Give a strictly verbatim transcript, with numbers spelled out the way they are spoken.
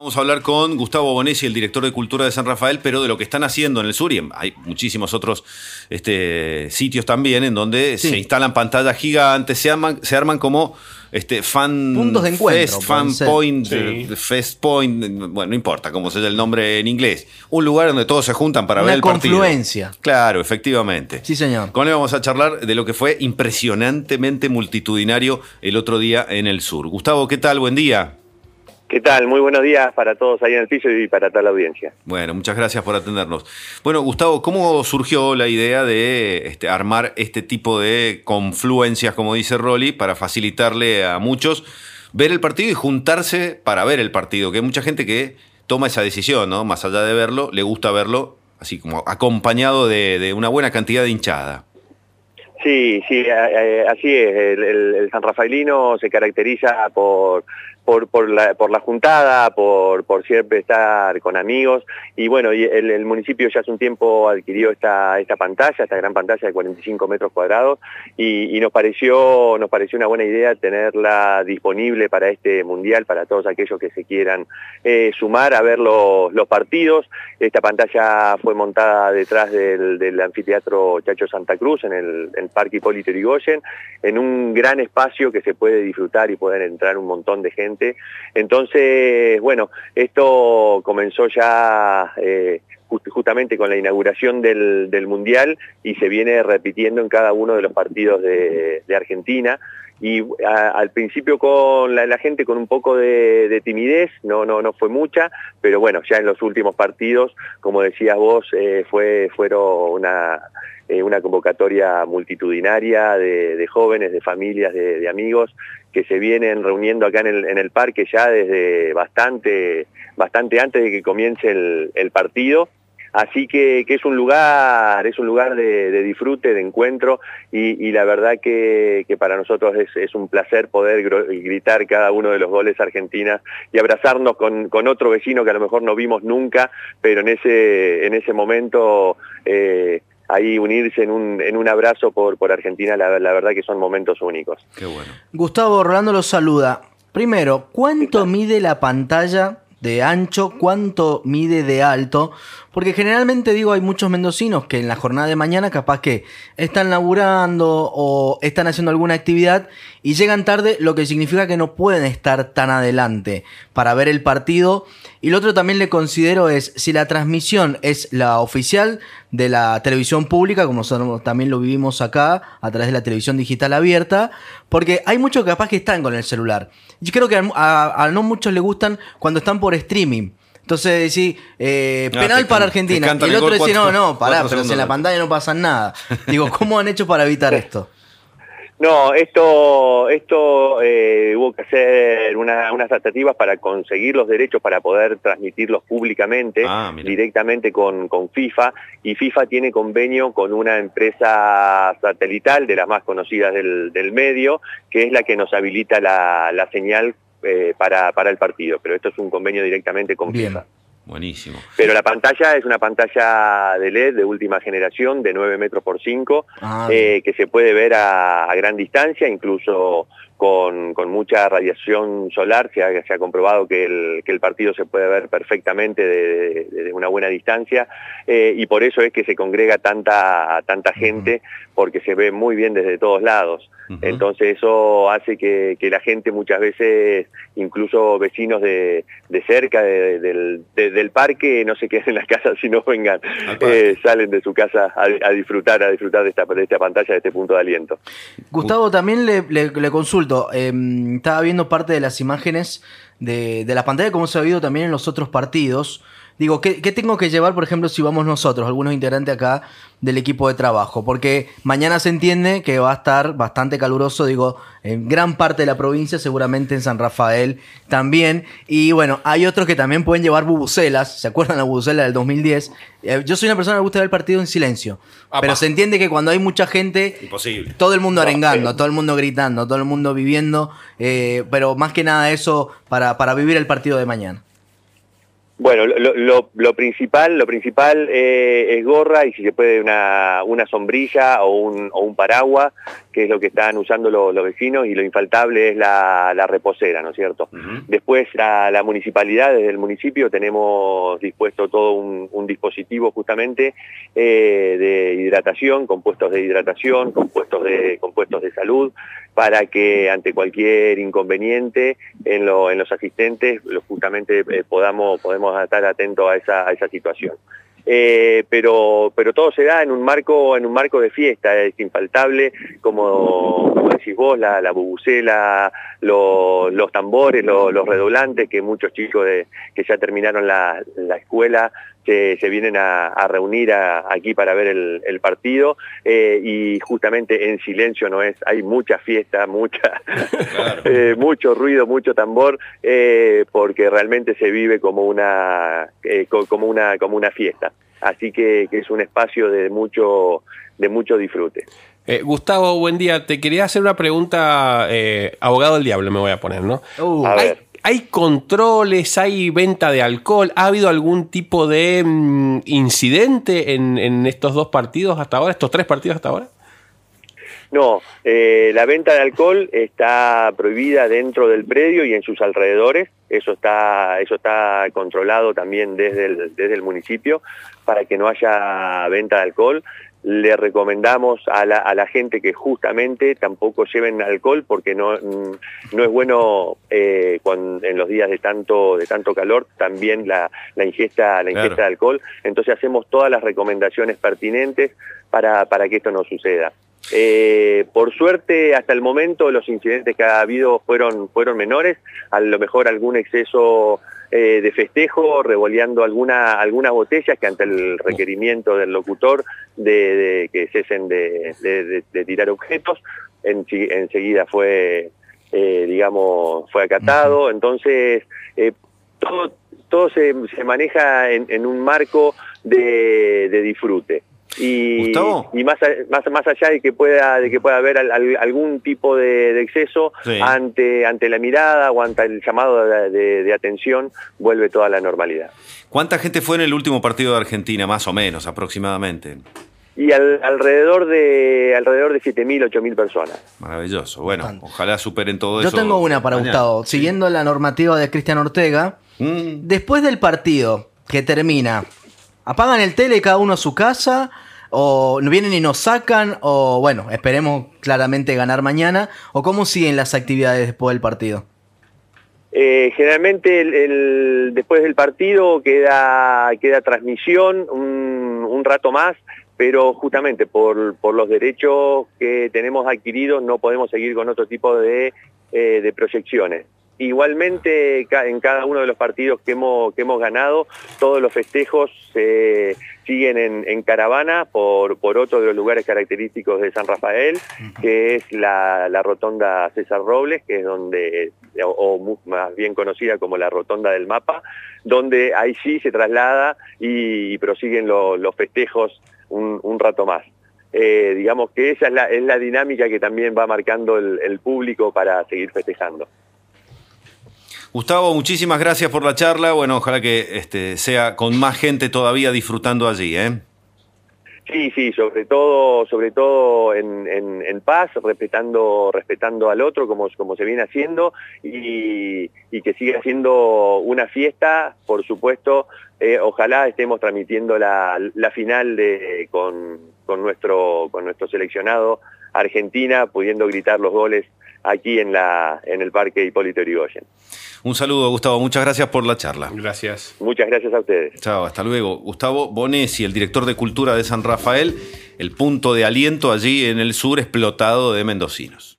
Vamos a hablar con Gustavo Bonesi, el director de Cultura de San Rafael, pero de lo que están haciendo en el sur, y hay muchísimos otros este, sitios también en donde sí. se instalan pantallas gigantes, se arman, se arman como este, fan puntos de encuentro, fest, fan point, sí. fest point, bueno, no importa cómo sea el nombre en inglés, un lugar donde todos se juntan para Una ver el partido. Una confluencia. Claro, efectivamente. Sí, señor. Con él vamos a charlar de lo que fue impresionantemente multitudinario el otro día en el sur. Gustavo, ¿qué tal? Buen día. ¿Qué tal? Muy buenos días para todos ahí en el piso y para toda la audiencia. Bueno, muchas gracias por atendernos. Bueno, Gustavo, ¿cómo surgió la idea de este, armar este tipo de confluencias, como dice Rolly, para facilitarle a muchos ver el partido y juntarse para ver el partido? Que hay mucha gente que toma esa decisión, ¿no? Más allá de verlo, le gusta verlo así como acompañado de, de una buena cantidad de hinchada. Sí, sí, eh, así es. El, el, el San Rafaelino se caracteriza por... Por, por, la, por la juntada, por, por siempre estar con amigos, y bueno, y el, el municipio ya hace un tiempo adquirió esta, esta pantalla, esta gran pantalla de cuarenta y cinco metros cuadrados, y, y nos pareció, nos pareció una buena idea tenerla disponible para este mundial, para todos aquellos que se quieran eh, sumar a ver los, los partidos. Esta pantalla fue montada detrás del, del anfiteatro Chacho Santa Cruz, en el, el Parque Hipólito Yrigoyen, en un gran espacio que se puede disfrutar y pueden entrar un montón de gente. Entonces, bueno, esto comenzó ya eh, just, justamente con la inauguración del, del Mundial y se viene repitiendo en cada uno de los partidos de, de Argentina. Y a, al principio con la, la gente con un poco de, de timidez, no, no, no fue mucha, pero bueno, ya en los últimos partidos, como decías vos, eh, fue, fueron una... una convocatoria multitudinaria de, de jóvenes, de familias, de, de amigos que se vienen reuniendo acá en el, en el parque ya desde bastante, bastante antes de que comience el, el partido. Así que, que es un lugar, es un lugar de, de disfrute, de encuentro, y, y la verdad que, que para nosotros es, es un placer poder gritar cada uno de los goles argentinos y abrazarnos con, con otro vecino que a lo mejor no vimos nunca, pero en ese, en ese momento eh, ahí unirse en un, en un abrazo por, por Argentina, la, la verdad que son momentos únicos. Qué bueno. Gustavo, Rolando los saluda. Primero, ¿cuánto mide la pantalla de ancho? ¿Cuánto mide de alto? Porque generalmente, digo, hay muchos mendocinos que en la jornada de mañana capaz que están laburando o están haciendo alguna actividad y llegan tarde, lo que significa que no pueden estar tan adelante para ver el partido. Y lo otro también le considero es si la transmisión es la oficial de la televisión pública, como nosotros también lo vivimos acá a través de la televisión digital abierta, porque hay muchos capaz que están con el celular. Yo creo que a, a, a no muchos les gustan cuando están por streaming. Entonces decís, eh, no, penal te, para Argentina. Y el otro dice, no, no, pará, pero si en la pantalla no pasa nada. Digo, ¿cómo han hecho para evitar esto? No, esto, esto eh, hubo que hacer una, unas tratativas para conseguir los derechos para poder transmitirlos públicamente, ah, directamente con, con FIFA, y FIFA tiene convenio con una empresa satelital de las más conocidas del, del medio, que es la que nos habilita la, la señal eh, para, para el partido, pero esto es un convenio directamente con Bien. FIFA. Buenísimo. Pero la pantalla es una pantalla de L E D de última generación de nueve metros por cinco, ah, eh, que se puede ver a, a gran distancia, incluso con, con mucha radiación solar. Se ha, se ha comprobado que el, que el partido se puede ver perfectamente desde de, de una buena distancia, eh, y por eso es que se congrega tanta, tanta gente, porque se ve muy bien desde todos lados. Uh-huh. Entonces eso hace que, que la gente muchas veces, incluso vecinos de, de cerca de, de, de, del parque, no se queden en las casas sino vengan, eh, salen de su casa a, a disfrutar, a disfrutar de esta, de esta pantalla, de este punto de aliento. Gustavo, también le, le, le consulto, eh, estaba viendo parte de las imágenes de, de la pantalla, como se ha visto también en los otros partidos. Digo, ¿qué, ¿qué tengo que llevar, por ejemplo, si vamos nosotros, algunos integrantes acá del equipo de trabajo? Porque mañana se entiende que va a estar bastante caluroso, digo, en gran parte de la provincia, seguramente en San Rafael también. Y bueno, hay otros que también pueden llevar bubucelas. ¿Se acuerdan la bubucela del dos mil diez? Eh, yo soy una persona que me gusta ver el partido en silencio. Apa. Pero se entiende que cuando hay mucha gente, imposible, todo el mundo arengando, todo el mundo gritando, todo el mundo viviendo, eh, pero más que nada eso para, para vivir el partido de mañana. Bueno, lo, lo, lo principal, lo principal eh, es gorra y si se puede una, una sombrilla o un, o un paraguas, que es lo que están usando los, los vecinos, y lo infaltable es la, la reposera, ¿no es cierto? Uh-huh. Después la, la municipalidad, desde el municipio tenemos dispuesto todo un, un dispositivo justamente eh, de hidratación, compuestos de hidratación, compuestos de, compuestos de salud, para que ante cualquier inconveniente en, lo, en los asistentes lo, justamente eh, podamos, podemos estar atentos a esa, a esa situación. Eh, pero pero todo se da en un marco en un marco de fiesta, es infaltable, como, como decís vos, la, la bubucela, lo, los tambores, lo, los redoblantes, que muchos chicos de, que ya terminaron la, la escuela se, se vienen a, a reunir a, aquí para ver el, el partido, eh, y justamente en silencio no es, hay mucha fiesta, mucha claro. eh, mucho ruido, mucho tambor, eh, porque realmente se vive como una eh, como una como una fiesta. Así que, que es un espacio de mucho, de mucho disfrute. Eh, Gustavo, buen día. Te quería hacer una pregunta, eh, abogado del diablo me voy a poner, ¿no? Uh, a ¿Hay, ver. ¿Hay controles, hay venta de alcohol? ¿Ha habido algún tipo de mm, incidente en, en estos dos partidos hasta ahora, estos tres partidos hasta ahora? No, eh, la venta de alcohol está prohibida dentro del predio y en sus alrededores. Eso está, eso está controlado también desde el, desde el municipio para que no haya venta de alcohol. Le recomendamos a la, a la gente que justamente tampoco lleven alcohol porque no, no es bueno eh, cuando, en los días de tanto, de tanto calor también la, la ingesta, la ingesta claro. de alcohol. Entonces hacemos todas las recomendaciones pertinentes para, para que esto no suceda. Eh, por suerte, hasta el momento los incidentes que ha habido fueron, fueron menores, a lo mejor algún exceso eh, de festejo, revoleando alguna, algunas botellas que ante el requerimiento del locutor de, de que cesen de, de, de, de tirar objetos, en, enseguida fue, eh, digamos, fue acatado. Entonces, eh, todo, todo se, se maneja en, en un marco de, de disfrute. Y, y más, más más allá de que pueda de que pueda haber al, al, algún tipo de, de exceso sí. ante ante la mirada o ante el llamado de, de, de atención, vuelve toda la normalidad. ¿Cuánta gente fue en el último partido de Argentina, más o menos, aproximadamente? Y al, alrededor de alrededor de siete mil, ocho mil personas. Maravilloso. Bueno, Tanto. Ojalá superen todo Yo eso. Yo tengo una para mañana. Gustavo. Sí. Siguiendo la normativa de Cristian Ortega, mm. después del partido que termina, ¿apagan el tele cada uno a su casa? ¿O vienen y nos sacan? ¿O bueno, esperemos claramente ganar mañana? ¿O cómo siguen las actividades después del partido? Eh, generalmente el, el, después del partido queda, queda transmisión un, un rato más, pero justamente por, por los derechos que tenemos adquiridos no podemos seguir con otro tipo de, eh, de proyecciones. Igualmente, en cada uno de los partidos que hemos, que hemos ganado, todos los festejos se eh, siguen en, en caravana por, por otro de los lugares característicos de San Rafael, que es la, la rotonda César Robles, que es donde, o, o más bien conocida como la rotonda del mapa, donde ahí sí se traslada y, y prosiguen lo, los festejos un, un rato más. Eh, digamos que esa es la, es la dinámica que también va marcando el, el público para seguir festejando. Gustavo, muchísimas gracias por la charla. Bueno, ojalá que este, sea con más gente todavía disfrutando allí, ¿eh? Sí, sí, sobre todo, sobre todo en, en, en paz, respetando, respetando al otro como, como se viene haciendo y, y que siga siendo una fiesta, por supuesto. Eh, ojalá estemos transmitiendo la, la final de, con, con, nuestro, con nuestro seleccionado Argentina, pudiendo gritar los goles aquí en, la, en el Parque Hipólito Yrigoyen. Un saludo, Gustavo. Muchas gracias por la charla. Gracias. Muchas gracias a ustedes. Chao, hasta luego. Gustavo Bonesi, el director de Cultura de San Rafael, el punto de aliento allí en el sur explotado de mendocinos.